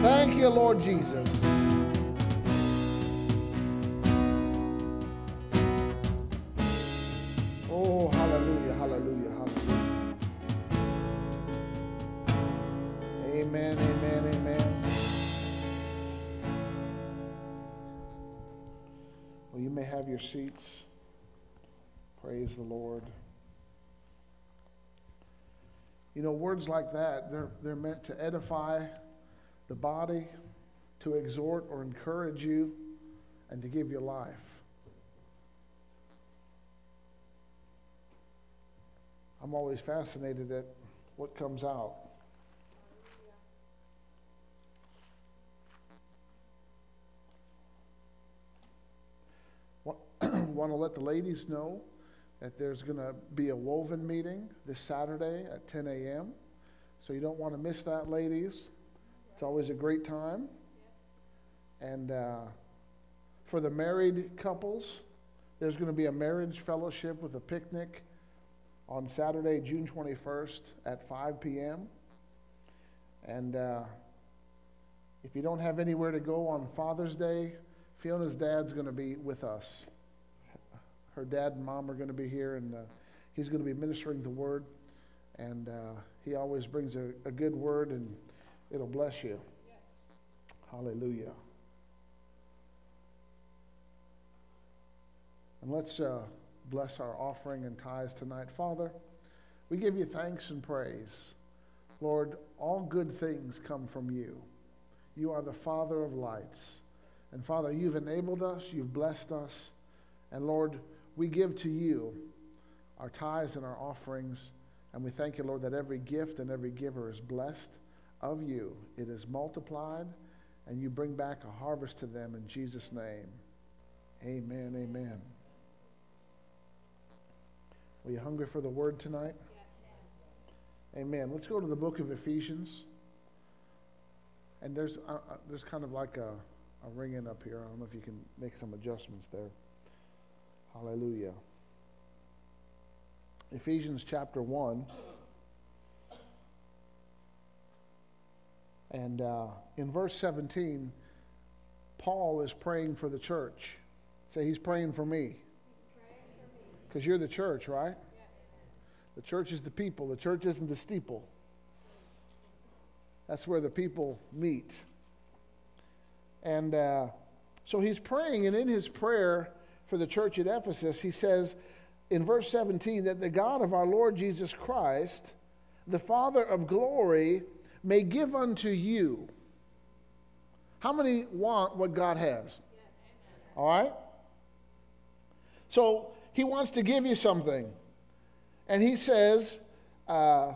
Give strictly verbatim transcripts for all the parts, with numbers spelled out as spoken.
Thank you, Lord Jesus. Oh, hallelujah, hallelujah, hallelujah. Amen, amen, amen. Well, you may have your seats. Praise the Lord. You know, words like that, they're, they're meant to edify the body, to exhort or encourage you, and to give you life. I'm always fascinated at what comes out. Want to let the ladies know that there's going to be a woven meeting this Saturday at ten a.m. So you don't want to miss that, ladies. It's always a great time. And uh, for the married couples, there's going to be a marriage fellowship with a picnic on Saturday, June twenty-first at five p.m. And uh, if you don't have anywhere to go on Father's Day, Fiona's dad's going to be with us. Her dad and mom are going to be here, and uh, he's going to be ministering the word. And uh, he always brings a, a good word, and it'll bless you. Yes. Hallelujah. And let's uh, bless our offering and tithes tonight. Father, we give you thanks and praise. Lord, all good things come from you. You are the Father of lights. And Father, you've enabled us, you've blessed us. And Lord, we give to you our tithes and our offerings. And we thank you, Lord, that every gift and every giver is blessed of you. It is multiplied, and you bring back a harvest to them in Jesus' name. Amen, amen. Are you hungry for the word tonight? Yes. Amen. Let's go to the book of Ephesians. And there's uh, there's kind of like a, a ringing up here. I don't know if you can make some adjustments there. Hallelujah. Ephesians chapter one. And uh, in verse seventeen, Paul is praying for the church. Say, he's praying for me. Because you're the church, right? Yeah. The church is the people. The church isn't the steeple. That's where the people meet. And uh, so he's praying, and in his prayer for the church at Ephesus, he says in verse seventeen that the God of our Lord Jesus Christ, the Father of glory, may give unto you. How many want what God has? Yes. All right? So he wants to give you something. And he says, uh,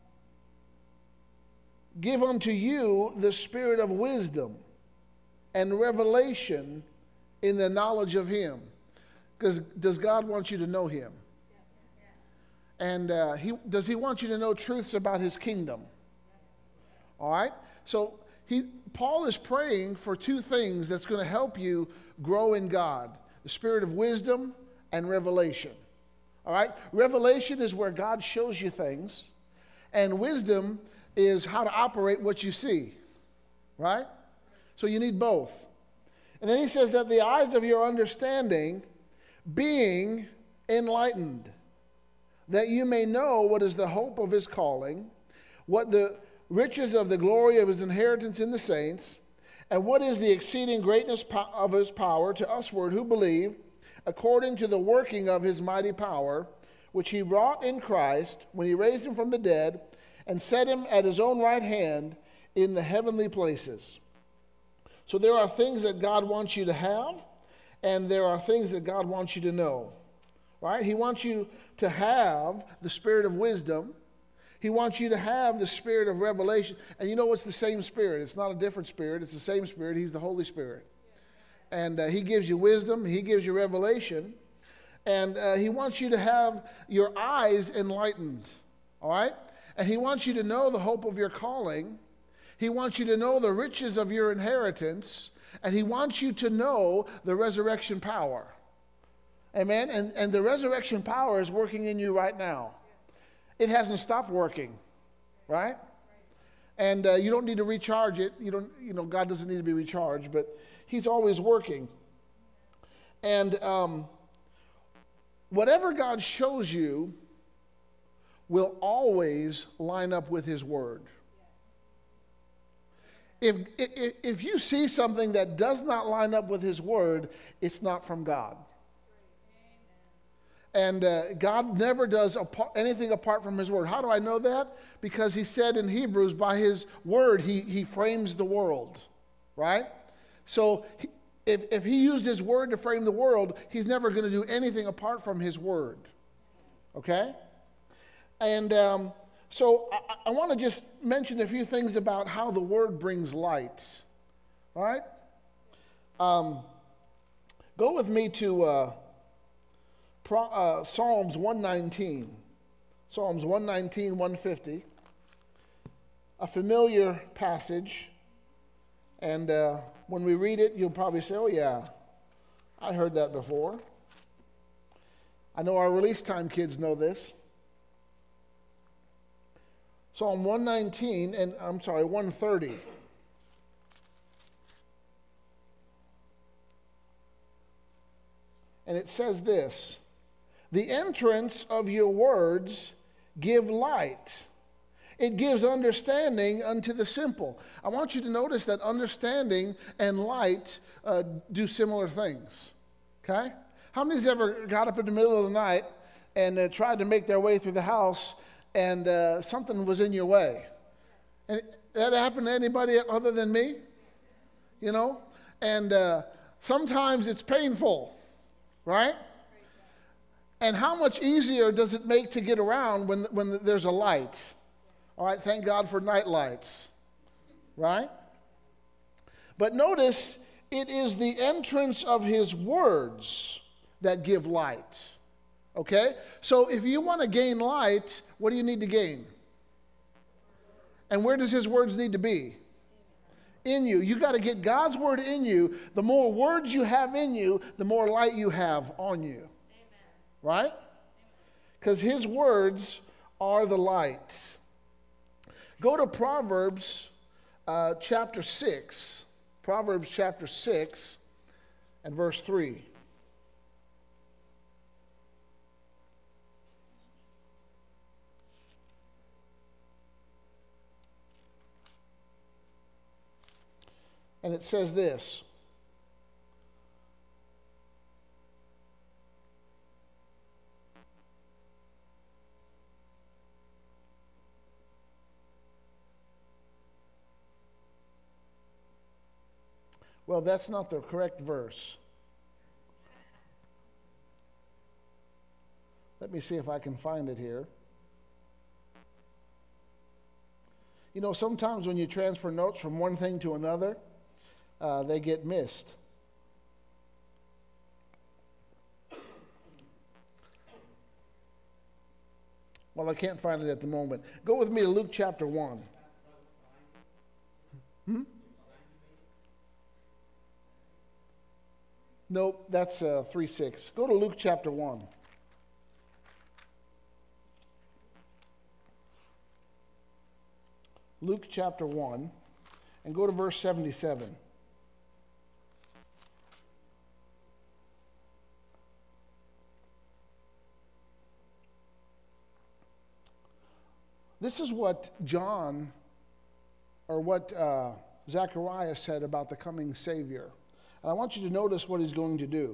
give unto you the spirit of wisdom and revelation in the knowledge of him. Because does God want you to know him? And uh, he, does he want you to know truths about his kingdom? All right? So he, Paul is praying for two things that's going to help you grow in God. The spirit of wisdom and revelation. All right? Revelation is where God shows you things. And wisdom is how to operate what you see. Right? So you need both. And then he says that the eyes of your understanding being enlightened, that you may know what is the hope of his calling, what the riches of the glory of his inheritance in the saints, and what is the exceeding greatness of his power to usward who believe, according to the working of his mighty power, which he wrought in Christ when he raised him from the dead and set him at his own right hand in the heavenly places. So there are things that God wants you to have, and there are things that God wants you to know. Right? He wants you to have the spirit of wisdom. He wants you to have the spirit of revelation. And you know it's the same spirit. It's not a different spirit. It's the same spirit. He's the Holy Spirit. And uh, he gives you wisdom. He gives you revelation. And uh, he wants you to have your eyes enlightened. All right? And he wants you to know the hope of your calling. He wants you to know the riches of your inheritance. And he wants you to know the resurrection power. Amen? And, and the resurrection power is working in you right now. It hasn't stopped working. Right? And uh, you don't need to recharge it. You don't, you know, God doesn't need to be recharged, but he's always working. And um, whatever God shows you will always line up with his word. If, if, if you see something that does not line up with his word, it's not from God. And uh, God never does apart, anything apart from his word. How do I know that? Because he said in Hebrews, by his word, he, he frames the world, right? So he, if, if he used his word to frame the world, he's never going to do anything apart from his word, okay? And um, so I, I want to just mention a few things about how the word brings light, all right? Um, go with me to... Uh, Uh, Psalms one nineteen, Psalms one nineteen, one fifty, a familiar passage, and uh, when we read it, you'll probably say, oh yeah, I heard that before. I know our release time kids know this. Psalm one nineteen, and I'm sorry, one thirty. And it says this: the entrance of your words give light. It gives understanding unto the simple. I want you to notice that understanding and light uh, do similar things. Okay? How many's ever got up in the middle of the night and uh, tried to make their way through the house and uh, something was in your way? And that happened to anybody other than me? You know? And uh, sometimes it's painful, right? And how much easier does it make to get around when, when there's a light? All right, thank God for night lights, right? But notice, it is the entrance of his words that give light, okay? So if you want to gain light, what do you need to gain? And where does his words need to be? In you. You got to get God's word in you. The more words you have in you, the more light you have on you. Right? Because his words are the light. Go to Proverbs uh, chapter six. Proverbs chapter six and verse three. And it says this: well, that's not the correct verse. Let me see if I can find it here. You know, sometimes when you transfer notes from one thing to another, uh, they get missed. Well, I can't find it at the moment. Go with me to Luke chapter one. Hmm? Nope, that's uh, three six. Go to Luke chapter one. Luke chapter one, and go to verse seventy-seven. This is what John, or what uh, Zechariah said about the coming Savior. And I want you to notice what he's going to do.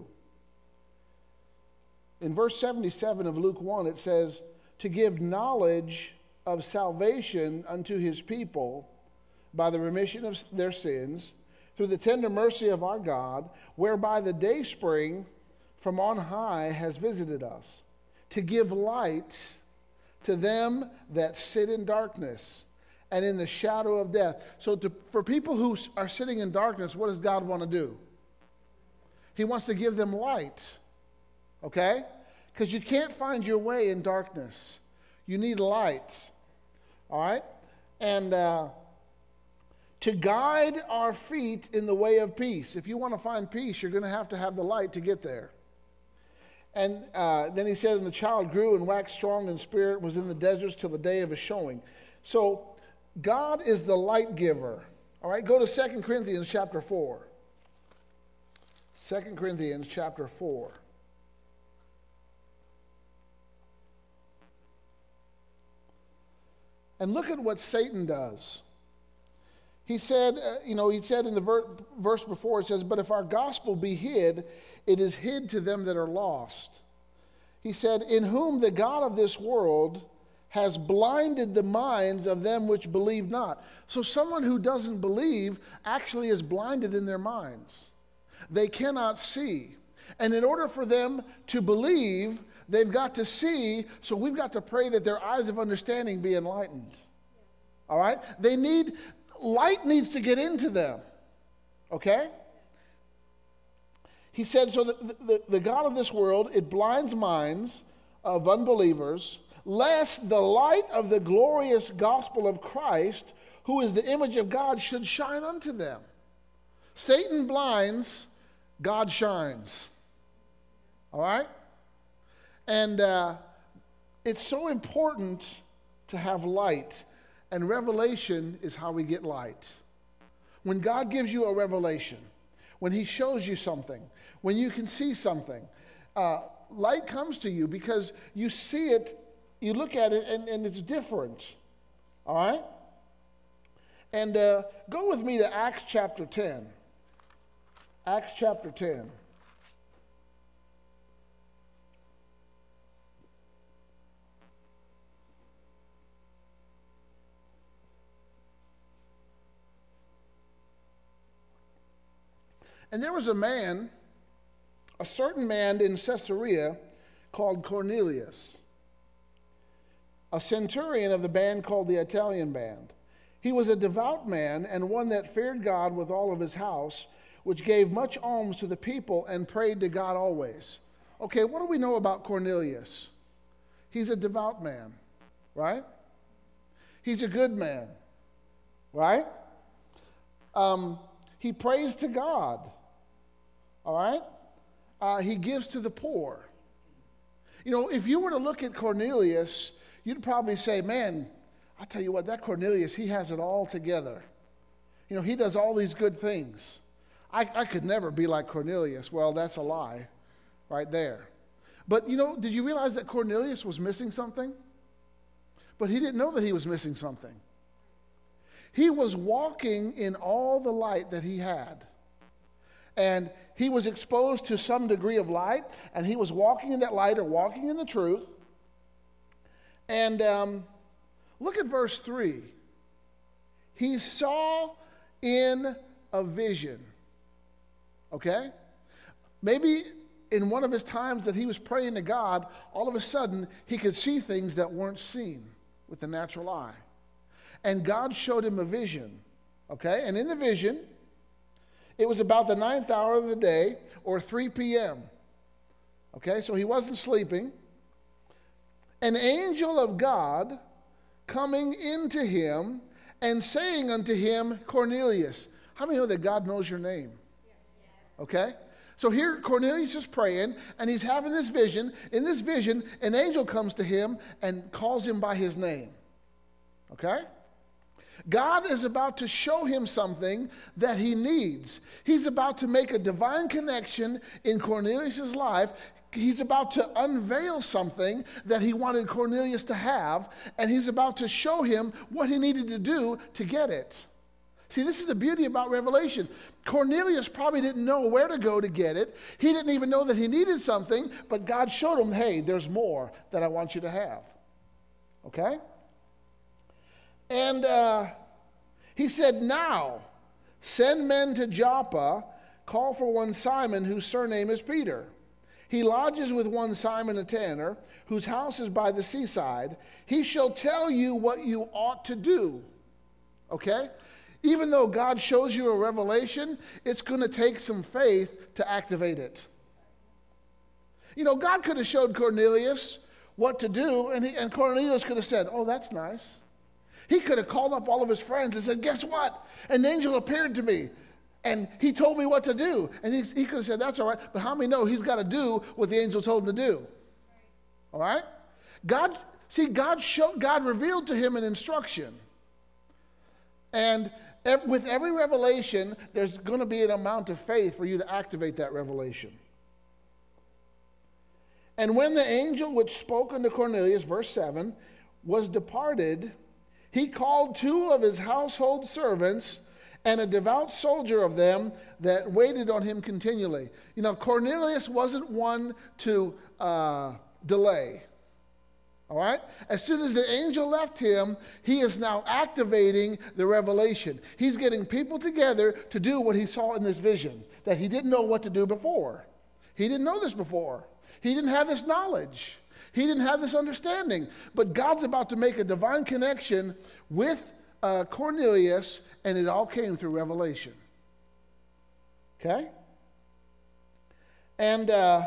In verse seventy-seven of Luke one, it says, to give knowledge of salvation unto his people by the remission of their sins, through the tender mercy of our God, whereby the dayspring from on high has visited us, to give light to them that sit in darkness and in the shadow of death. So to, for people who are sitting in darkness, what does God want to do? He wants to give them light, okay? Because you can't find your way in darkness. You need light, all right? And uh, to guide our feet in the way of peace. If you want to find peace, you're going to have to have the light to get there. And uh, then he said, and the child grew and waxed strong in spirit, was in the deserts till the day of his showing. So God is the light giver. All right, go to Second Corinthians chapter four. Second Corinthians chapter four. And look at what Satan does. He said, uh, you know, he said in the ver- verse before, it says, but if our gospel be hid, it is hid to them that are lost. He said, in whom the God of this world has blinded the minds of them which believe not. So someone who doesn't believe actually is blinded in their minds. They cannot see. And in order for them to believe, they've got to see, so we've got to pray that their eyes of understanding be enlightened. All right? They need, light needs to get into them. Okay? He said, so the, the, the God of this world, it blinds minds of unbelievers, lest the light of the glorious gospel of Christ, who is the image of God, should shine unto them. Satan blinds, God shines. All right? And uh, it's so important to have light. And revelation is how we get light. When God gives you a revelation, when he shows you something, when you can see something, uh, light comes to you because you see it, you look at it, and, and it's different. All right? And uh, go with me to Acts chapter ten. Acts chapter ten. And there was a man, a certain man in Caesarea called Cornelius, a centurion of the band called the Italian band. He was a devout man and one that feared God with all of his house, which gave much alms to the people and prayed to God always. Okay, what do we know about Cornelius? He's a devout man, right? He's a good man, right? Um, he prays to God, all right? Uh, he gives to the poor. You know, if you were to look at Cornelius, you'd probably say, man, I tell you what, that Cornelius, he has it all together. You know, he does all these good things. I, I could never be like Cornelius. Well, that's a lie right there. But, you know, did you realize that Cornelius was missing something? But he didn't know that he was missing something. He was walking in all the light that he had. And he was exposed to some degree of light, and he was walking in that light or walking in the truth. And um, look at verse three. He saw in a vision. Okay? Maybe in one of his times that he was praying to God, all of a sudden he could see things that weren't seen with the natural eye. And God showed him a vision. Okay? And in the vision, it was about the ninth hour of the day, or three p.m. Okay? So he wasn't sleeping. An angel of God coming into him and saying unto him, Cornelius. How many know that God knows your name? Okay? So here Cornelius is praying, and he's having this vision. In this vision, an angel comes to him and calls him by his name. Okay? God is about to show him something that he needs. He's about to make a divine connection in Cornelius' life. He's about to unveil something that he wanted Cornelius to have, and he's about to show him what he needed to do to get it. See, this is the beauty about revelation. Cornelius probably didn't know where to go to get it. He didn't even know that he needed something, but God showed him, hey, there's more that I want you to have. Okay? And uh, he said, now, send men to Joppa, call for one Simon, whose surname is Peter. He lodges with one Simon a tanner, whose house is by the seaside. He shall tell you what you ought to do. Okay? Even though God shows you a revelation, it's going to take some faith to activate it. You know, God could have showed Cornelius what to do, and, he, and Cornelius could have said, oh, that's nice. He could have called up all of his friends and said, guess what? An angel appeared to me, and he told me what to do. And he, he could have said, that's all right, but how many know he's got to do what the angel told him to do? All right? God, see, God showed, God revealed to him an instruction. And ev- with every revelation, there's going to be an amount of faith for you to activate that revelation. And when the angel which spoke unto Cornelius, verse seven, was departed, he called two of his household servants and a devout soldier of them that waited on him continually. You know, Cornelius wasn't one to uh, delay. All right? As soon as the angel left him, he is now activating the revelation. He's getting people together to do what he saw in this vision that he didn't know what to do before. He didn't know this before. He didn't have this knowledge. He didn't have this understanding. But God's about to make a divine connection with uh, Cornelius, and it all came through revelation. Okay? And uh,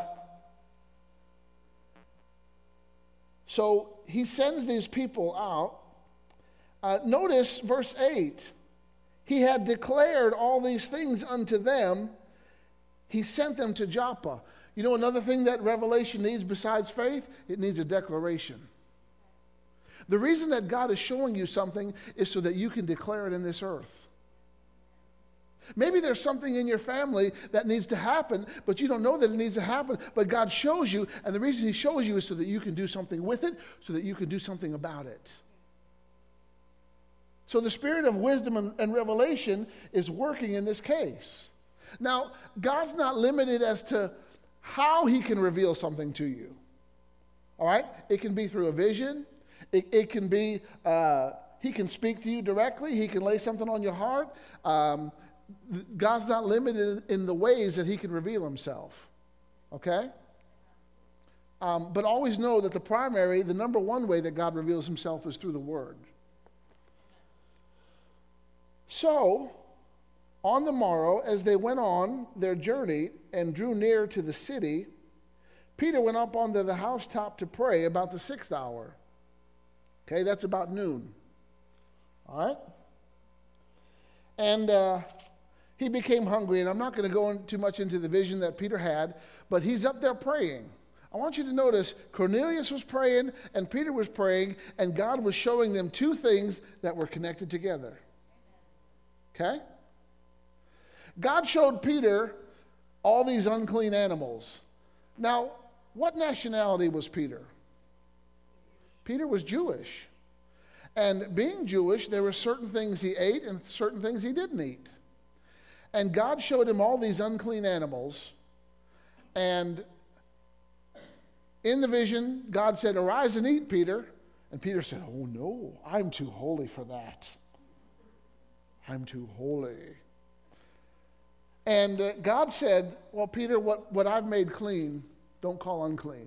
so he sends these people out. Uh, notice verse eight. He had declared all these things unto them. He sent them to Joppa. You know another thing that revelation needs besides faith? It needs a declaration. The reason that God is showing you something is so that you can declare it in this earth. Maybe there's something in your family that needs to happen, but you don't know that it needs to happen, but God shows you, and the reason he shows you is so that you can do something with it, so that you can do something about it. So the spirit of wisdom and, and revelation is working in this case. Now, God's not limited as to how he can reveal something to you. All right? It can be through a vision. It, it can be, uh, he can speak to you directly. He can lay something on your heart. Um, God's not limited in the ways that he can reveal himself. Okay? Um, but always know that the primary, the number one way that God reveals himself is through the word. So, on the morrow, as they went on their journey and drew near to the city, Peter went up onto the housetop to pray about the sixth hour. Okay, that's about noon. All right? And uh, he became hungry, and I'm not going to go in too much into the vision that Peter had, but he's up there praying. I want you to notice Cornelius was praying, and Peter was praying, and God was showing them two things that were connected together. Okay? God showed Peter all these unclean animals. Now, what nationality was Peter? Peter was Jewish. And being Jewish, there were certain things he ate and certain things he didn't eat. And God showed him all these unclean animals. And in the vision, God said, "Arise and eat, Peter." And Peter said, "Oh no, I'm too holy for that. I'm too holy." And uh, God said, "Well, Peter, what, what I've made clean, don't call unclean."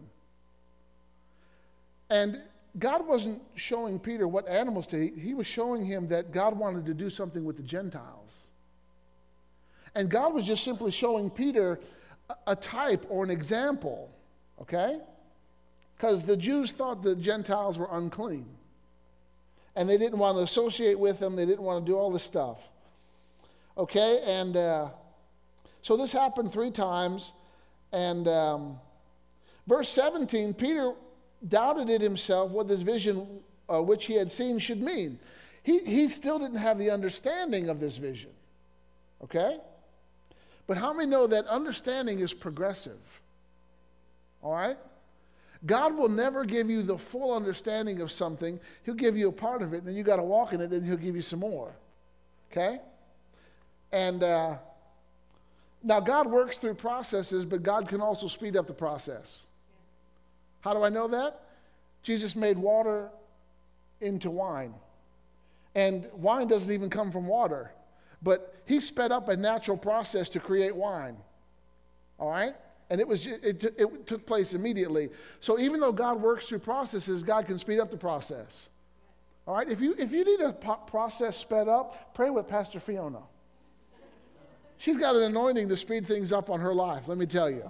And God wasn't showing Peter what animals to eat. He was showing him that God wanted to do something with the Gentiles. And God was just simply showing Peter a, a type or an example, okay? Because the Jews thought the Gentiles were unclean. And they didn't want to associate with them. They didn't want to do all this stuff. Okay, and uh, so this happened three times. And um, verse seventeen, Peter doubted it himself what this vision uh, which he had seen should mean. He, he still didn't have the understanding of this vision. Okay? But how many know that understanding is progressive? All right? God will never give you the full understanding of something. He'll give you a part of it, and then you got to walk in it, then he'll give you some more. Okay? And uh, now God works through processes, but God can also speed up the process. How do I know that? Jesus made water into wine. And wine doesn't even come from water. But he sped up a natural process to create wine. All right? And it was it, it took place immediately. So even though God works through processes, God can speed up the process. All right? If you if you need a process sped up, pray with Pastor Fiona. She's got an anointing to speed things up on her life, let me tell you.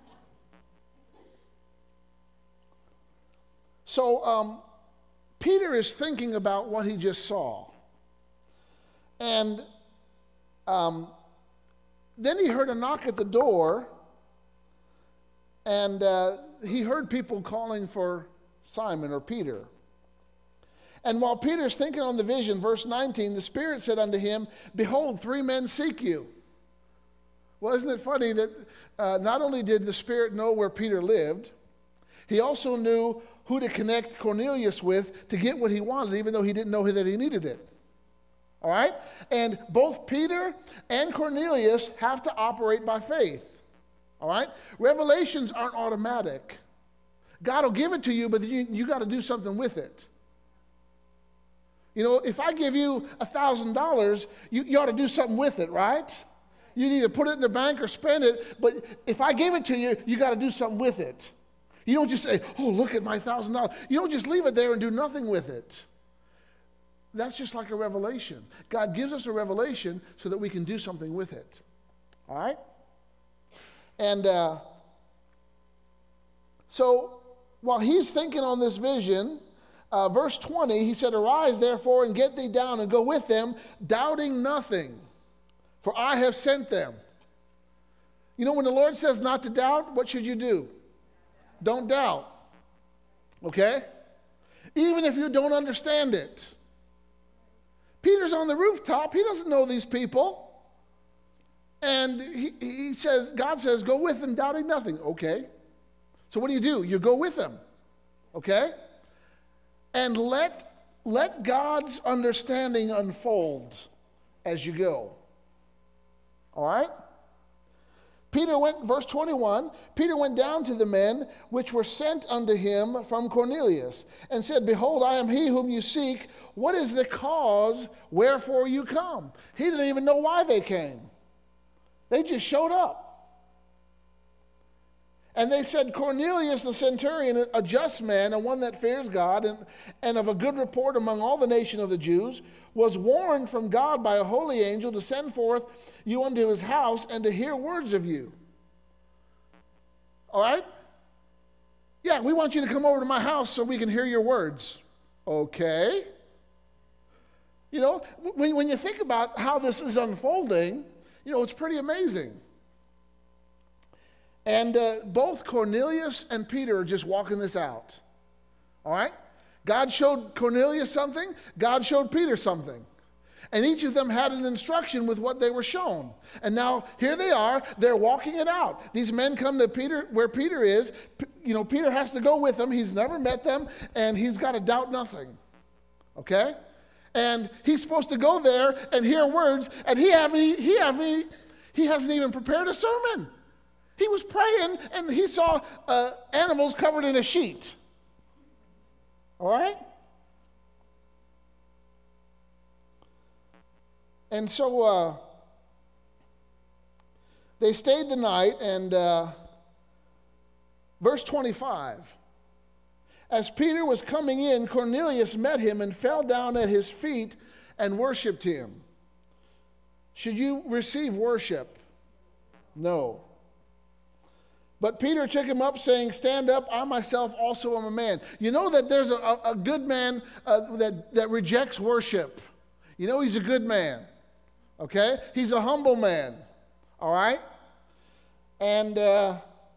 So um, Peter is thinking about what he just saw. And um, then he heard a knock at the door, and uh, he heard people calling for Simon or Peter. And while Peter's thinking on the vision, verse nineteen, the Spirit said unto him, behold, three men seek you. Well, isn't it funny that uh, not only did the Spirit know where Peter lived, he also knew who to connect Cornelius with to get what he wanted, even though he didn't know that he needed it. All right? And both Peter and Cornelius have to operate by faith. All right? Revelations aren't automatic. God will give it to you, but you, you got to do something with it. You know, if I give you one thousand dollars, you, you ought to do something with it, right? You need to put it in the bank or spend it, but if I give it to you, you got to do something with it. You don't just say, oh, look at my one thousand dollars. You don't just leave it there and do nothing with it. That's just like a revelation. God gives us a revelation so that we can do something with it. All right? And uh, so while he's thinking on this vision, uh, verse twenty, he said, arise therefore and get thee down and go with them, doubting nothing, for I have sent them. You know, when the Lord says not to doubt, what should you do? Don't doubt. Okay? Even if you don't understand it. Peter's on the rooftop. He doesn't know these people. And he, he says, God says, go with them, doubting nothing. Okay. So what do you do? You go with them. Okay? And let, let God's understanding unfold as you go. All right? Peter went, verse twenty-one, Peter went down to the men which were sent unto him from Cornelius, and said, behold, I am he whom you seek. What is the cause wherefore you come? He didn't even know why they came. They just showed up. And they said, Cornelius the centurion, a just man, and one that fears God, and, and of a good report among all the nation of the Jews, was warned from God by a holy angel to send forth you unto his house and to hear words of you. All right? Yeah, we want you to come over to my house so we can hear your words. Okay. You know, when, when you think about how this is unfolding, you know, it's pretty amazing. And uh, both Cornelius and Peter are just walking this out. All right? God showed Cornelius something. God showed Peter something. And each of them had an instruction with what they were shown. And now here they are. They're walking it out. These men come to Peter, where Peter is. P- you know, Peter has to go with them. He's never met them. And he's got to doubt nothing. Okay? And he's supposed to go there and hear words. And he haven't, he haven't, he hasn't even prepared a sermon. He was praying and he saw uh, animals covered in a sheet. All right? And so uh, they stayed the night, and uh, verse twenty-five. As Peter was coming in, Cornelius met him and fell down at his feet and worshiped him. Should you receive worship? No. But Peter took him up, saying, stand up, I myself also am a man. You know that there's a, a good man uh, that, that rejects worship. You know he's a good man. Okay? He's a humble man. All right? And, uh,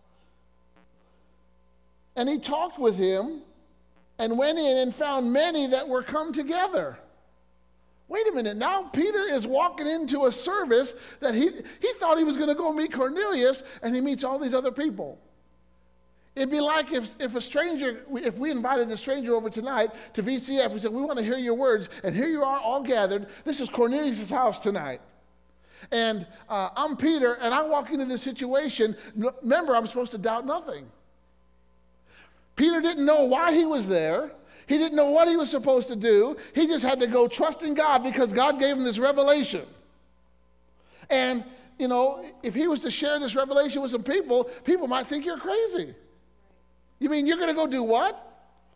and he talked with him and went in and found many that were come together. Wait a minute, now Peter is walking into a service that he, he thought he was going to go meet Cornelius, and he meets all these other people. It'd be like if, if a stranger, if we invited a stranger over tonight to V C F, we said, we want to hear your words, and here you are all gathered. This is Cornelius' house tonight. And uh, I'm Peter, and I walk into this situation. Remember, I'm supposed to doubt nothing. Peter didn't know why he was there. He didn't know what he was supposed to do. He just had to go trusting God because God gave him this revelation. And, you know, if he was to share this revelation with some people, people might think you're crazy. You mean you're going to go do what?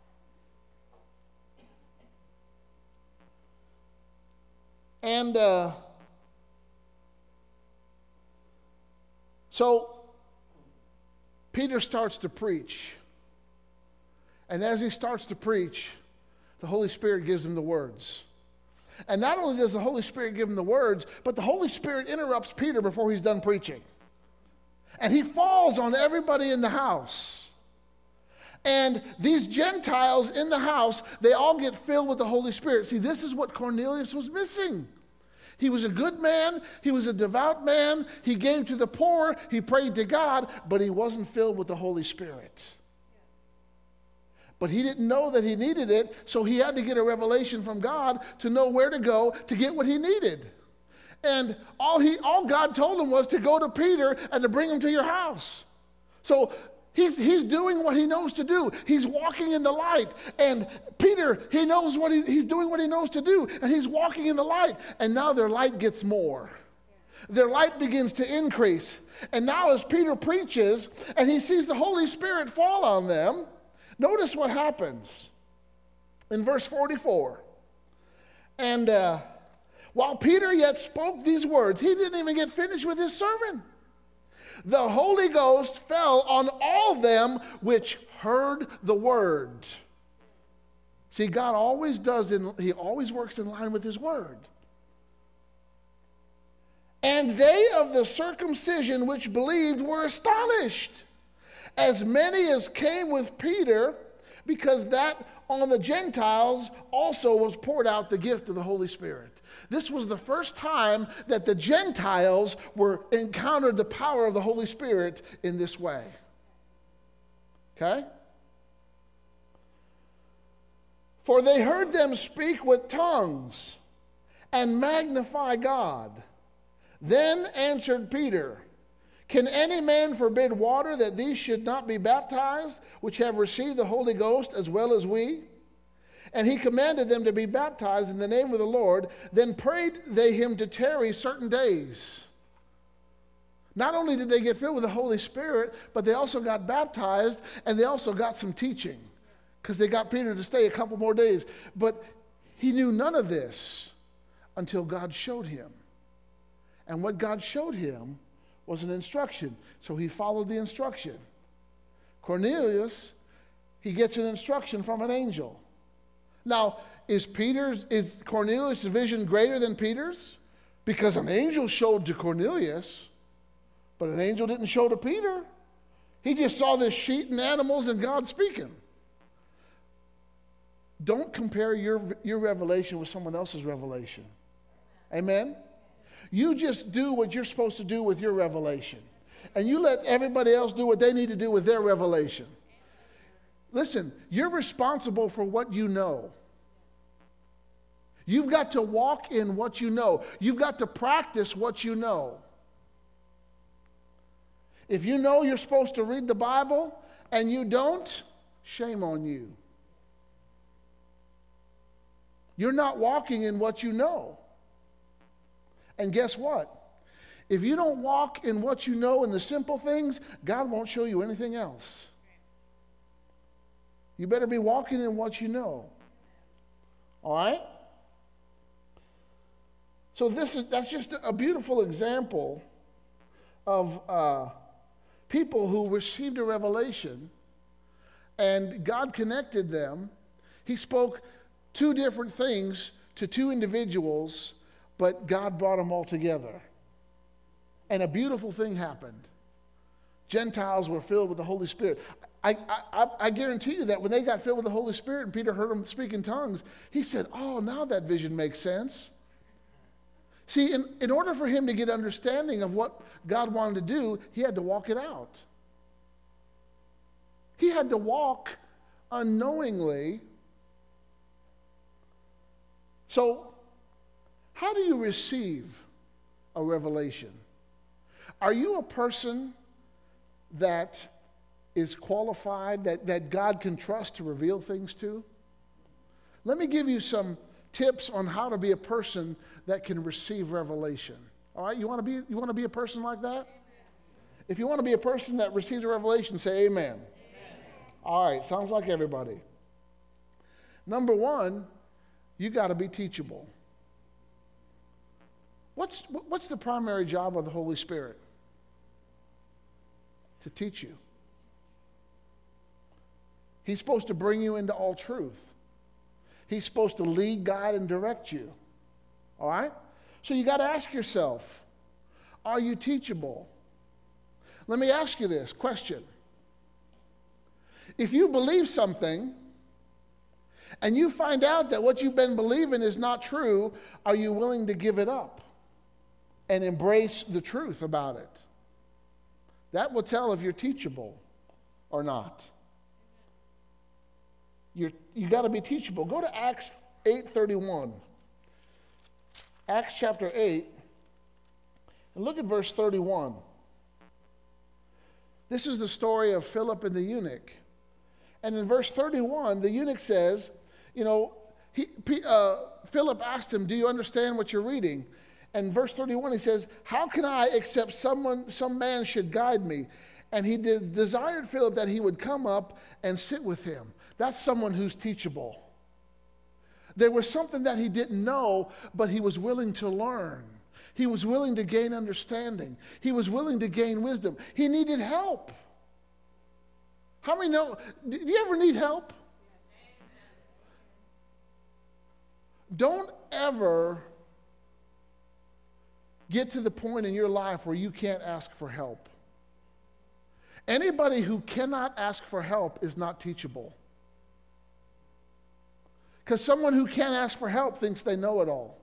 And uh, so Peter starts to preach. And as he starts to preach, the Holy Spirit gives him the words. And not only does the Holy Spirit give him the words, but the Holy Spirit interrupts Peter before he's done preaching. And he falls on everybody in the house. And these Gentiles in the house, they all get filled with the Holy Spirit. See, this is what Cornelius was missing. He was a good man. He was a devout man. He gave to the poor. He prayed to God, but he wasn't filled with the Holy Spirit. But he didn't know that he needed it, so he had to get a revelation from God to know where to go to get what he needed. And all he, all God told him was to go to Peter and to bring him to your house. So he's, he's doing what he knows to do. He's walking in the light. And Peter, he knows what he, he's doing what he knows to do. And he's walking in the light. And now their light gets more. Their light begins to increase. And now as Peter preaches and he sees the Holy Spirit fall on them, notice what happens in verse forty-four. And uh, while Peter yet spoke these words, he didn't even get finished with his sermon. The Holy Ghost fell on all them which heard the word. See, God always does, in, he always works in line with his word. And they of the circumcision which believed were astonished, as many as came with Peter, because that on the Gentiles also was poured out the gift of the Holy Spirit. This was the first time that the Gentiles were encountered the power of the Holy Spirit in this way. Okay? For they heard them speak with tongues and magnify God. Then answered Peter, can any man forbid water that these should not be baptized, which have received the Holy Ghost as well as we? And he commanded them to be baptized in the name of the Lord. Then prayed they him to tarry certain days. Not only did they get filled with the Holy Spirit, but they also got baptized, and they also got some teaching, because they got Peter to stay a couple more days. But he knew none of this until God showed him. And what God showed him was an instruction. So he followed the instruction. Cornelius, he gets an instruction from an angel. Now, is Peter's, is Cornelius' vision greater than Peter's? Because an angel showed to Cornelius, but an angel didn't show to Peter. He just saw this sheep and animals and God speaking. Don't compare your, your revelation with someone else's revelation. Amen? You just do what you're supposed to do with your revelation. And you let everybody else do what they need to do with their revelation. Listen, you're responsible for what you know. You've got to walk in what you know. You've got to practice what you know. If you know you're supposed to read the Bible and you don't, shame on you. You're not walking in what you know. And guess what? If you don't walk in what you know in the simple things, God won't show you anything else. You better be walking in what you know. All right? So this is that's just a beautiful example of uh, people who received a revelation and God connected them. He spoke two different things to two individuals, but God brought them all together. And a beautiful thing happened. Gentiles were filled with the Holy Spirit. I, I, I guarantee you that when they got filled with the Holy Spirit and Peter heard them speak in tongues, he said, oh, now that vision makes sense. See, in, in order for him to get understanding of what God wanted to do, he had to walk it out. He had to walk unknowingly. So, how do you receive a revelation? Are you a person that is qualified, that, that God can trust to reveal things to? Let me give you some tips on how to be a person that can receive revelation. All right, you want to be you want to be a person like that? Amen. If you want to be a person that receives a revelation, say amen. Amen. All right, sounds like everybody. Number one, you got to be teachable. What's what's the primary job of the Holy Spirit? To teach you. He's supposed to bring you into all truth. He's supposed to lead, guide, and direct you. All right? So you got to ask yourself, are you teachable? Let me ask you this question. If you believe something and you find out that what you've been believing is not true, are you willing to give it up and embrace the truth about it? That will tell if you're teachable or not. You're, you got to be teachable. Go to Acts eight thirty-one. Acts chapter eight, and look at verse thirty-one. This is the story of Philip and the eunuch. And in verse thirty-one, the eunuch says, you know, he, uh, Philip asked him, do you understand what you're reading? And verse thirty-one, he says, how can I, except someone, some man should guide me? And he did, desired Philip that he would come up and sit with him. That's someone who's teachable. There was something that he didn't know, but he was willing to learn. He was willing to gain understanding. He was willing to gain wisdom. He needed help. How many know? Do you ever need help? Don't ever get to the point in your life where you can't ask for help. Anybody who cannot ask for help is not teachable. Because someone who can't ask for help thinks they know it all.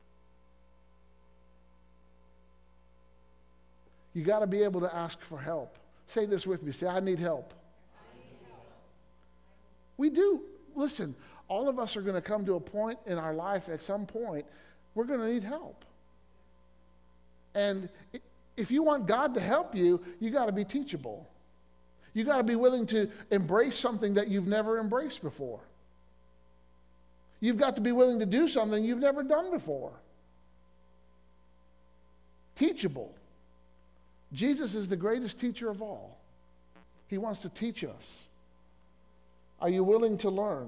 You got to be able to ask for help. Say this with me. Say, I need help. I need help. We do. Listen, all of us are going to come to a point in our life at some point, we're going to need help. And if you want God to help you, you got to be teachable. You got to be willing to embrace something that you've never embraced before. You've got to be willing to do something you've never done before. Teachable. Jesus is the greatest teacher of all. He wants to teach us. Are you willing to learn?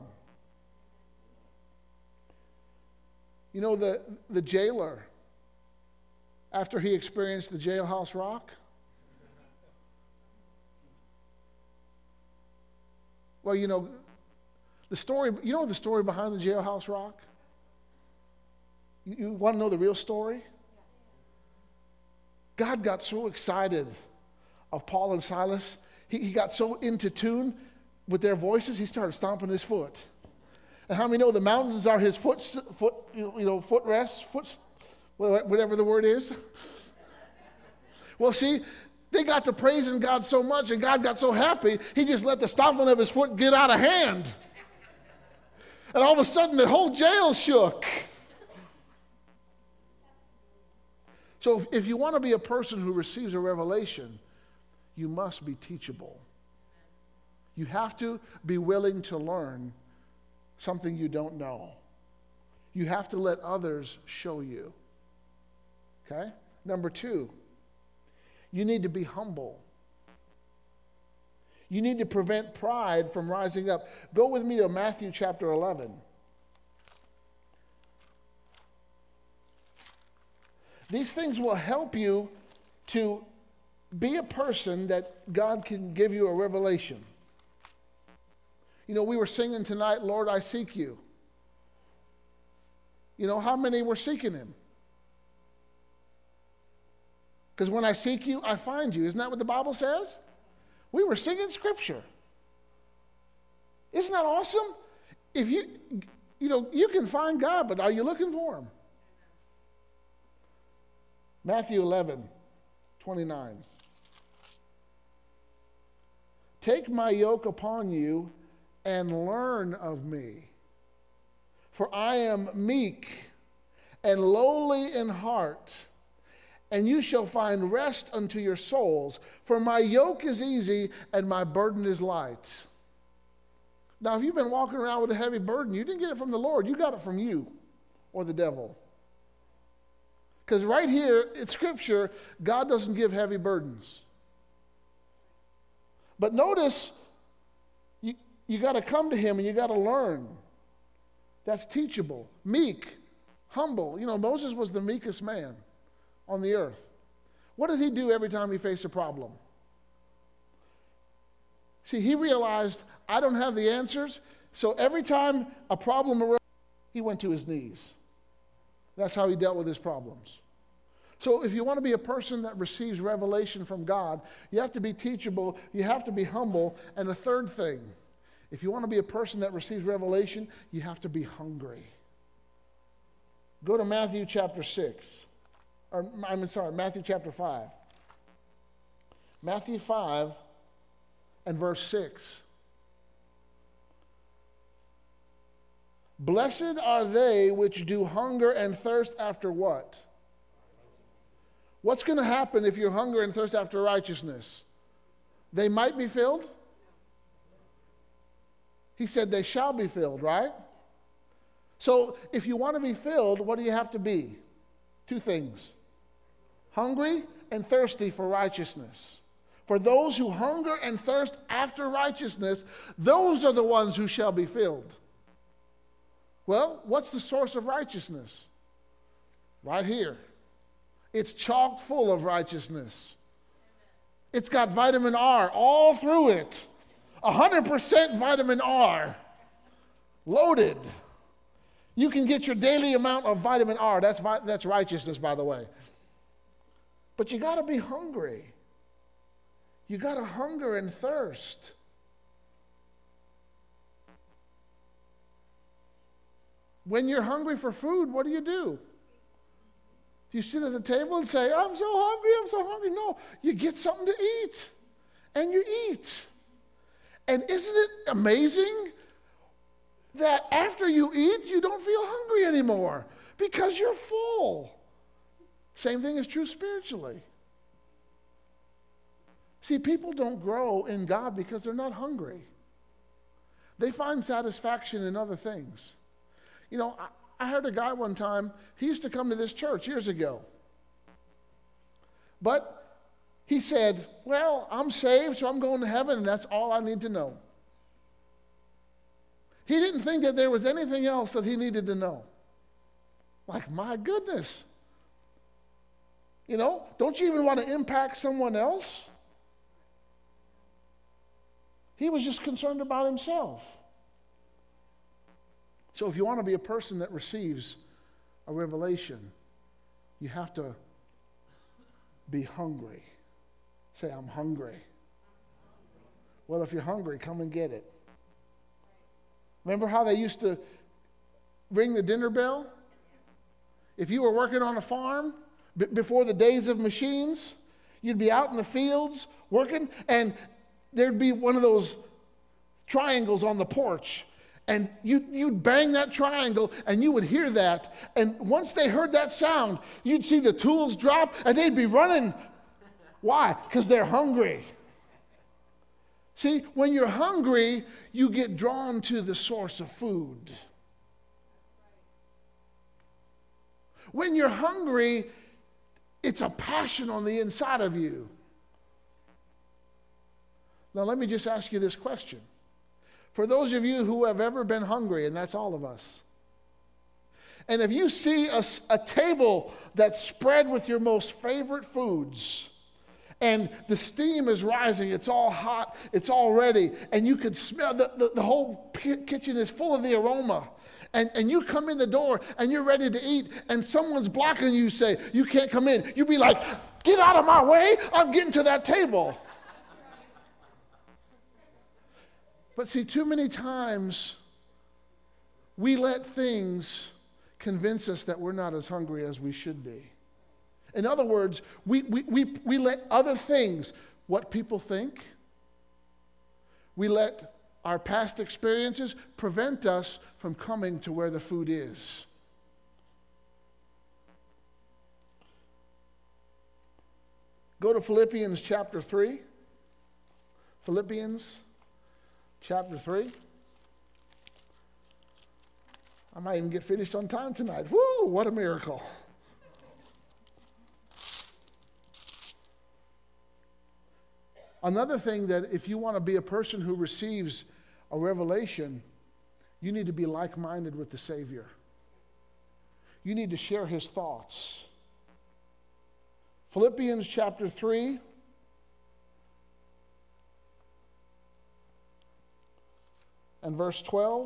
You know, the, the jailer, after he experienced the jailhouse rock, well, you know, the story, you know the story behind the jailhouse rock? You, you want to know the real story? God got so excited of Paul and Silas. He, he got so into tune with their voices, he started stomping his foot. And how many know the mountains are his foot, foot you know, foot rests, foot, whatever the word is? Well, see, they got to praising God so much, and God got so happy, he just let the stomping of his foot get out of hand. And all of a sudden, the whole jail shook. So if, if you want to be a person who receives a revelation, you must be teachable. You have to be willing to learn something you don't know. You have to let others show you. Okay? Number two, you need to be humble. You need to prevent pride from rising up. Go with me to Matthew chapter eleven. These things will help you to be a person that God can give you a revelation. You know, we were singing tonight, Lord, I seek you. You know, how many were seeking him? Because when I seek you, I find you. Isn't that what the Bible says? We were singing scripture. Isn't that awesome? If you, you know, you can find God, but are you looking for him? Matthew eleven, twenty-nine. Take my yoke upon you and learn of me, for I am meek and lowly in heart, and you shall find rest unto your souls. For my yoke is easy and my burden is light. Now, if you've been walking around with a heavy burden, you didn't get it from the Lord. You got it from you or the devil. Because right here in Scripture, God doesn't give heavy burdens. But notice, you, you got to come to him and you got to learn. That's teachable. Meek, humble. You know, Moses was the meekest man on the earth. What did he do every time he faced a problem? See, he realized, I don't have the answers, so every time a problem arose, he went to his knees. That's how he dealt with his problems. So if you want to be a person that receives revelation from God, you have to be teachable, you have to be humble, and the third thing, if you want to be a person that receives revelation, you have to be hungry. Go to Matthew chapter six. Or, I'm sorry, Matthew chapter five. Matthew five and verse six. Blessed are they which do hunger and thirst after what? What's going to happen if you hunger and thirst after righteousness? They might be filled. He said they shall be filled, right? So if you want to be filled, what do you have to be? Two things. Hungry and thirsty for righteousness. For those who hunger and thirst after righteousness, those are the ones who shall be filled. Well, what's the source of righteousness? Right here. It's chock full of righteousness. It's got vitamin R all through it. one hundred percent vitamin R. Loaded. You can get your daily amount of vitamin R. That's, that's righteousness, by the way. But you got to be hungry. You got to hunger and thirst. When you're hungry for food, what do you do? Do you sit at the table and say, I'm so hungry, I'm so hungry? No, you get something to eat, and you eat. And isn't it amazing that after you eat, you don't feel hungry anymore because you're full? Same thing is true spiritually. See, people don't grow in God because they're not hungry. They find satisfaction in other things. You know, I, I heard a guy one time, he used to come to this church years ago. But he said, well, I'm saved, so I'm going to heaven, and that's all I need to know. He didn't think that there was anything else that he needed to know. Like, my goodness. You know, don't you even want to impact someone else? He was just concerned about himself. So if you want to be a person that receives a revelation, you have to be hungry. Say, I'm hungry. Well, if you're hungry, come and get it. Remember how they used to ring the dinner bell? If you were working on a farm b- before the days of machines, you'd be out in the fields working, and there'd be one of those triangles on the porch. And you, you'd bang that triangle, and you would hear that. And once they heard that sound, you'd see the tools drop, and they'd be running. Why? Because they're hungry. See, when you're hungry, you get drawn to the source of food. When you're hungry, it's a passion on the inside of you. Now, let me just ask you this question. For those of you who have ever been hungry, and that's all of us, and if you see a, a table that's spread with your most favorite foods, and the steam is rising, it's all hot, it's all ready, and you could smell, the, the, the whole kitchen is full of the aroma, and, and you come in the door, and you're ready to eat, and someone's blocking you, say, you can't come in. You'd be like, get out of my way, I'm getting to that table. But see, too many times we let things convince us that we're not as hungry as we should be. In other words, we, we, we, we let other things, what people think, we let our past experiences prevent us from coming to where the food is. Go to Philippians chapter three. Philippians chapter three. I might even get finished on time tonight. Woo, what a miracle. Another thing, that if you want to be a person who receives a revelation, you need to be like-minded with the Savior. You need to share his thoughts. Philippians chapter three. And verse twelve,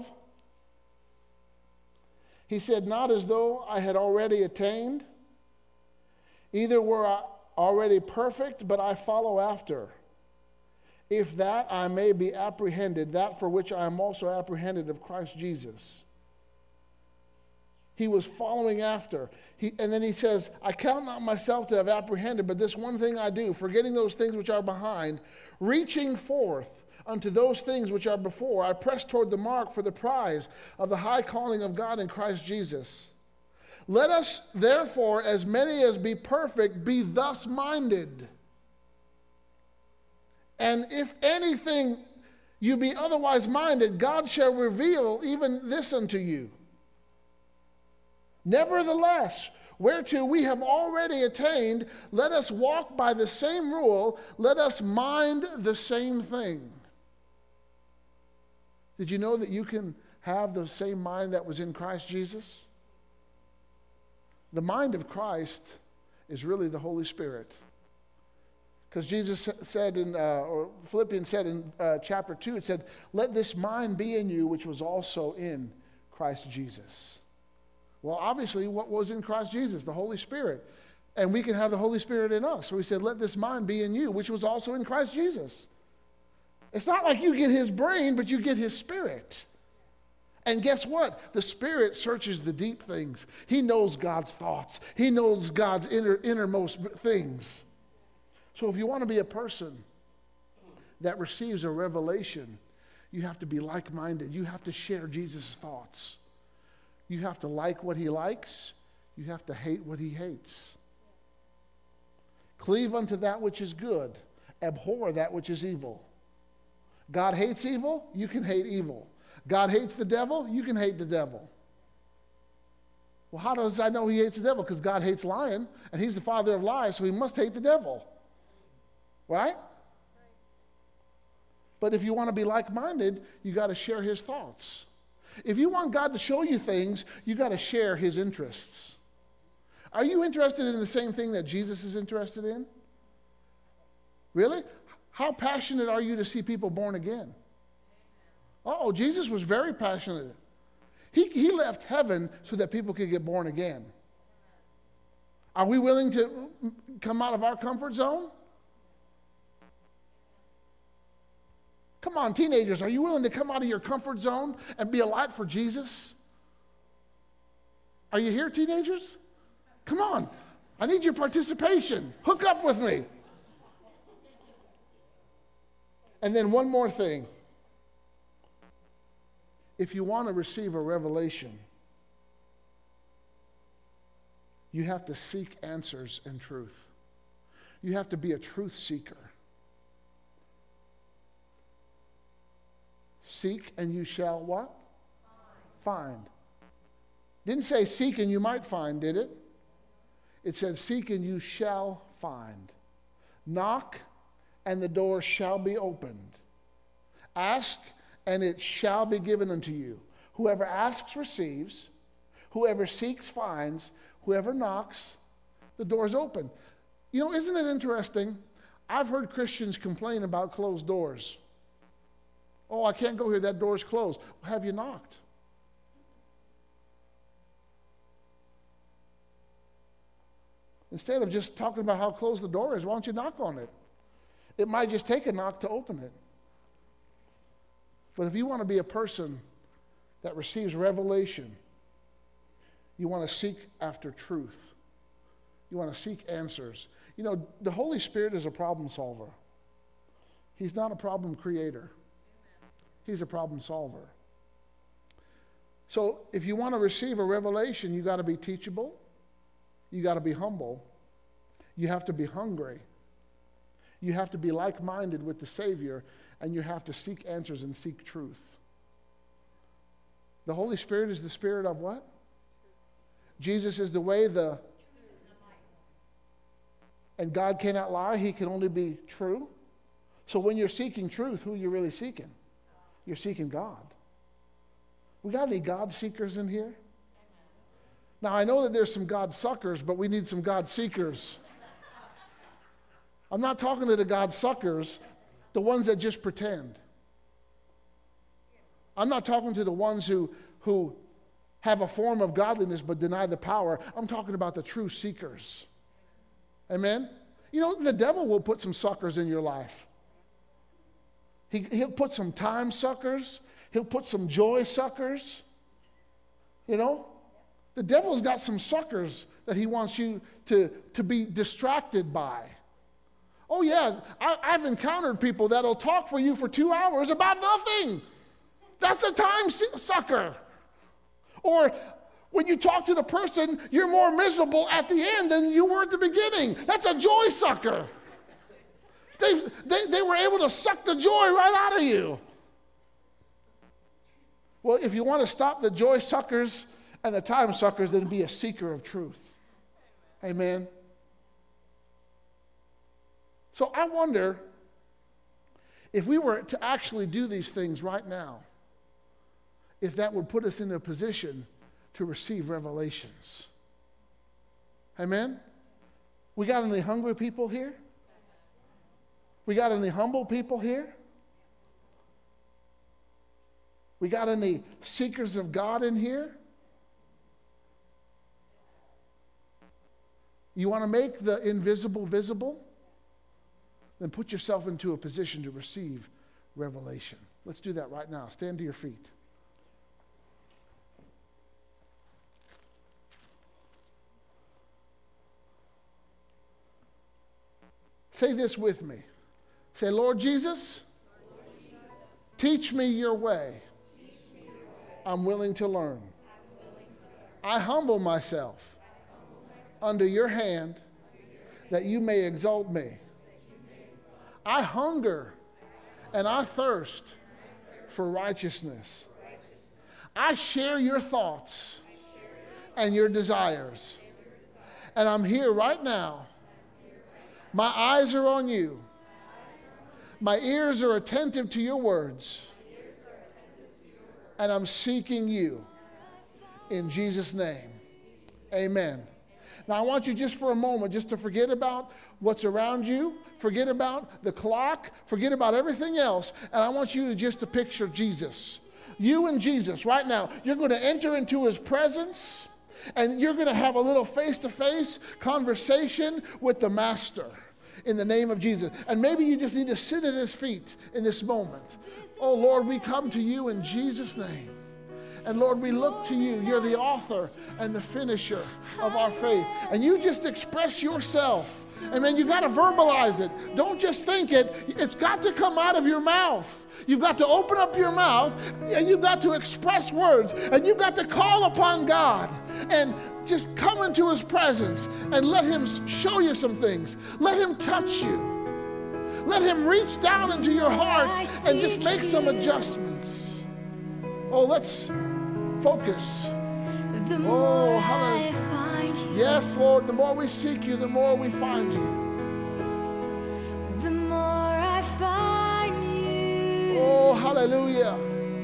he said, not as though I had already attained, Either we're already perfect, but I follow after. If that I may be apprehended, that for which I am also apprehended of Christ Jesus. He was following after. He, and then he says, I count not myself to have apprehended, but this one thing I do, forgetting those things which are behind, reaching forth unto those things which are before, I press toward the mark for the prize of the high calling of God in Christ Jesus. Let us therefore, as many as be perfect, be thus minded. And if anything you be otherwise minded, God shall reveal even this unto you. Nevertheless, whereto we have already attained, let us walk by the same rule, let us mind the same thing. Did you know that you can have the same mind that was in Christ Jesus? The mind of Christ is really the Holy Spirit. Because Jesus said in, uh, or Philippians said in uh, chapter two, it said, let this mind be in you, which was also in Christ Jesus. Well, obviously, what was in Christ Jesus? The Holy Spirit. And we can have the Holy Spirit in us. So he said, let this mind be in you, which was also in Christ Jesus. It's not like you get his brain, but you get his spirit. And guess what? The Spirit searches the deep things. He knows God's thoughts. He knows God's inner, innermost things. So if you want to be a person that receives a revelation, you have to be like-minded. You have to share Jesus' thoughts. You have to like what he likes. You have to hate what he hates. Cleave unto that which is good. Abhor that which is evil. God hates evil. You can hate evil. God hates the devil. You can hate the devil. Well, how does I know he hates the devil? Because God hates lying, and he's the father of lies, so he must hate the devil. Right? But if you want to be like-minded, you got to share his thoughts. If you want God to show you things, you got to share his interests. Are you interested in the same thing that Jesus is interested in? Really? How passionate are you to see people born again? Oh, Jesus was very passionate. He, he left heaven so that people could get born again. Are we willing to come out of our comfort zone? Come on, teenagers, are you willing to come out of your comfort zone and be a light for Jesus? Are you here, teenagers? Come on. I need your participation. Hook up with me. And then one more thing. If you want to receive a revelation, you have to seek answers and truth. You have to be a truth seeker. Seek and you shall what? Find. Find. Didn't say seek and you might find, did it? It said seek and you shall find. Knock and the door shall be opened. Ask and it shall be given unto you. Whoever asks receives. Whoever seeks finds. Whoever knocks, the door's open. You know, isn't it interesting? I've heard Christians complain about closed doors. Oh, I can't go here, that door's closed. Well, have you knocked? Instead of just talking about how closed the door is, why don't you knock on it? It might just take a knock to open it. But if you want to be a person that receives revelation, you want to seek after truth. You want to seek answers. You know, the Holy Spirit is a problem solver. He's not a problem creator. He's a problem solver. So if you want to receive a revelation, you got to be teachable. You got to be humble. You have to be hungry. You have to be like-minded with the Savior, and you have to seek answers and seek truth. The Holy Spirit is the Spirit of what? Jesus is the way, the... And God cannot lie. He can only be true. So when you're seeking truth, who are you really seeking? You're seeking God. We got any God seekers in here? Now, I know that there's some God suckers, but we need some God seekers. I'm not talking to the God suckers, the ones that just pretend. I'm not talking to the ones who, who have a form of godliness but deny the power. I'm talking about the true seekers. Amen? You know, the devil will put some suckers in your life. He, he'll put some time suckers. He'll put some joy suckers. You know? The devil's got some suckers that he wants you to, to be distracted by. Oh, yeah, I, I've encountered people that'll talk for you for two hours about nothing. That's a time sucker. Or when you talk to the person, you're more miserable at the end than you were at the beginning. That's a joy sucker. They, they, they were able to suck the joy right out of you. Well, if you want to stop the joy suckers and the time suckers, then be a seeker of truth. Amen. So I wonder if we were to actually do these things right now, if that would put us in a position to receive revelations. Amen? We got any hungry people here? We got any humble people here? We got any seekers of God in here? You want to make the invisible visible? Then put yourself into a position to receive revelation. Let's do that right now. Stand to your feet. Say this with me. Say, Lord Jesus, Lord Jesus, teach me your way. Teach me your way. I'm willing to learn. I'm willing to learn. I humble myself, I humble myself under your hand, under your hand that you may exalt me. I hunger and I thirst for righteousness. I share your thoughts and your desires. And I'm here right now. My eyes are on you. My ears are attentive to your words. And I'm seeking you. In Jesus' name. Amen. Now I want you just for a moment just to forget about what's around you. Forget about the clock. Forget about everything else. And I want you to just to picture Jesus. You and Jesus right now. You're going to enter into his presence. And you're going to have a little face-to-face conversation with the Master in the name of Jesus. And maybe you just need to sit at his feet in this moment. Oh, Lord, we come to you in Jesus' name. And Lord, we look to you. You're the author and the finisher of our faith. And you just express yourself. And then you've got to verbalize it. Don't just think it. It's got to come out of your mouth. You've got to open up your mouth and you've got to express words. And you've got to call upon God and just come into his presence and let him show you some things. Let him touch you. Let him reach down into your heart and just make some adjustments. Oh, let's focus. Oh, hallelujah. Yes, Lord, the more we seek you, the more we find you. The more I find you. Oh, hallelujah.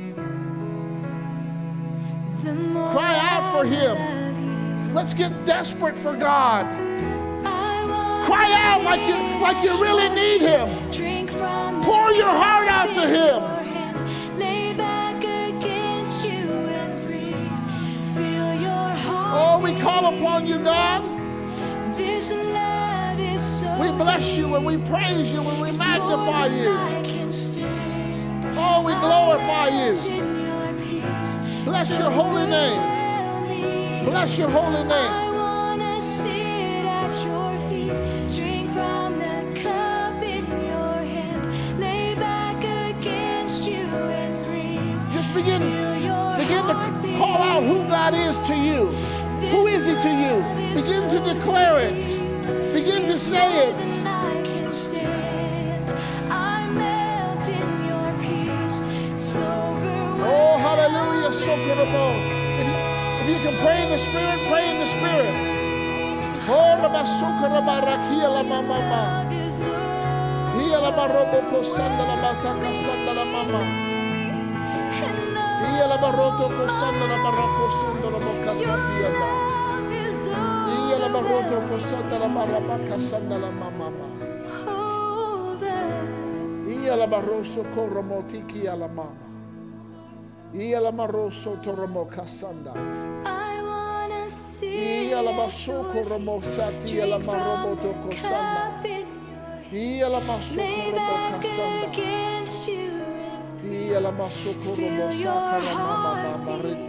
The more Cry out for him. you. Let's get desperate for God. I want Cry out like you, like you really need him. drink from Pour your heart out to him. your hand. Lay back against you and breathe. Feel your heart. Oh, we call upon you, God. This love is so We bless you and we praise you and we magnify you. I can stand. Oh, we glorify you. In your peace. Bless your holy name. Surround me. Bless your holy name. I wanna sit at your feet, drink from the cup in your hand, lay back against you and breathe. Just begin, Feel your begin to heartbeat. call out who God is to you. Who is he to you? Begin to declare it. Begin to say it. Than I can stand. I melt in your peace. It's overwhelming. Oh, hallelujah. Socorro. If you, if you can pray in the Spirit, pray in the Spirit. Oh, la basukara barakia la mama. Love is all Ia la barobo kosanda la bataka sanda la mama. and Ia la baroto kosanda la barako sundo la mokasati anda. love is all Ia la baroto kosanda la barabaka sanda la mama. oh, that Ia la baroso koromotiki ala mama. Ia la maroso toromo kasanda. I wanna see. sit at your feet, drink from the cup in your hand, lay back against you and feel your heartbeat.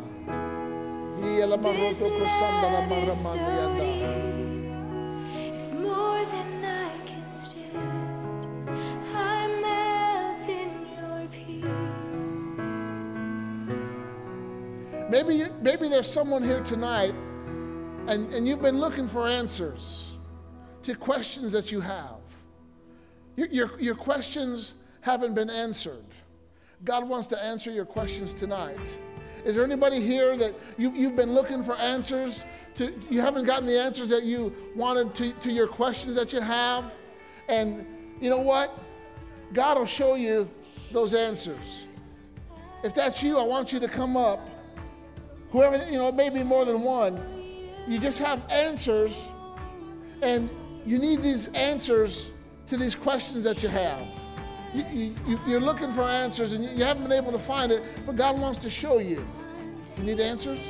This love is so deep, it's more than I can stand. I melt in your peace. Maybe, you- maybe there's someone here tonight and, and you've been looking for answers to questions that you have. Your, your, your questions haven't been answered. God wants to answer your questions tonight. Is there anybody here that you, you've been looking for answers to, you haven't gotten the answers that you wanted to, to your questions that you have? And you know what? God will show you those answers. If that's you, I want you to come up. Whoever, you know, it may be more than one. You just have answers, and you need these answers to these questions that you have. You, you, you're looking for answers, and you haven't been able to find it, but God wants to show you. You need answers?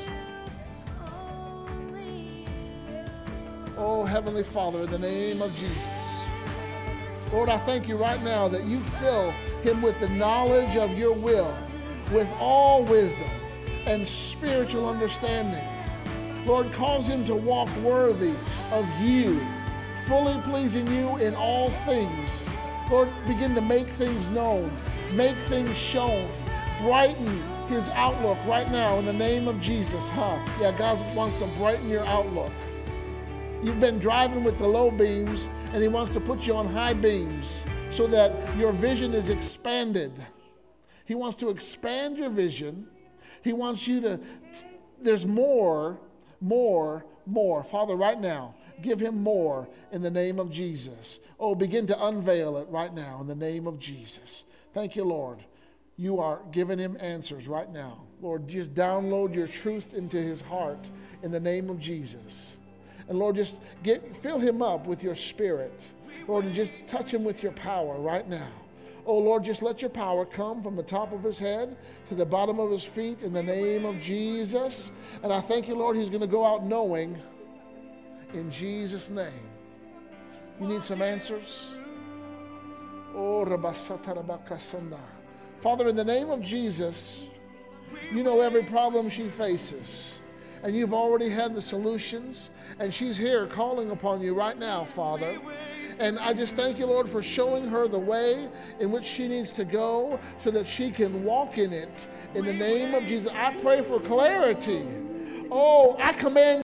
Oh, Heavenly Father, in the name of Jesus. Lord, I thank you right now that you fill him with the knowledge of your will, with all wisdom and spiritual understanding. Lord, cause him to walk worthy of you, fully pleasing you in all things. Lord, begin to make things known, make things shown, brighten his outlook right now in the name of Jesus, huh? Yeah, God wants to brighten your outlook. You've been driving with the low beams, and he wants to put you on high beams so that your vision is expanded. He wants to expand your vision. He wants you to, there's more, more, more. Father, right now, give him more in the name of Jesus. Oh, begin to unveil it right now in the name of Jesus. Thank you, Lord. You are giving him answers right now. Lord, just download your truth into his heart in the name of Jesus. And Lord, just get, fill him up with your spirit. Lord, and just touch him with your power right now. Oh, Lord, just let your power come from the top of his head to the bottom of his feet in the name of Jesus. And I thank you, Lord, he's going to go out knowing in Jesus' name. You need some answers? Oh, Rabasata. Father, in the name of Jesus, you know every problem she faces. And you've already had the solutions. And she's here calling upon you right now, Father. And I just thank you, Lord, for showing her the way in which she needs to go so that she can walk in it. In the name of Jesus, I pray for clarity. Oh, I command